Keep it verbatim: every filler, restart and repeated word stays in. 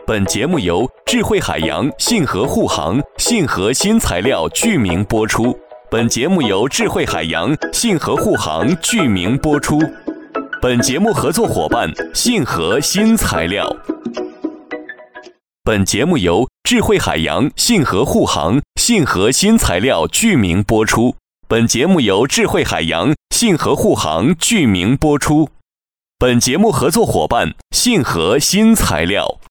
本节目由智慧海洋信和护航信和新材料剧名播出。本节目由智慧海洋信和护航剧名播出。本节目合作伙伴信和新材料。本节目由智慧海洋信和护航信和新材料剧名播出。本节目由智慧海洋信和护航剧名播出。本节目合作伙伴信和新材料。